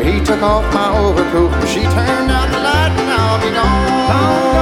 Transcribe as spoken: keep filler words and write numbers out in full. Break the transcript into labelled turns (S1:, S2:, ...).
S1: He took off my overcoat, she turned out the light, and I'll be gone.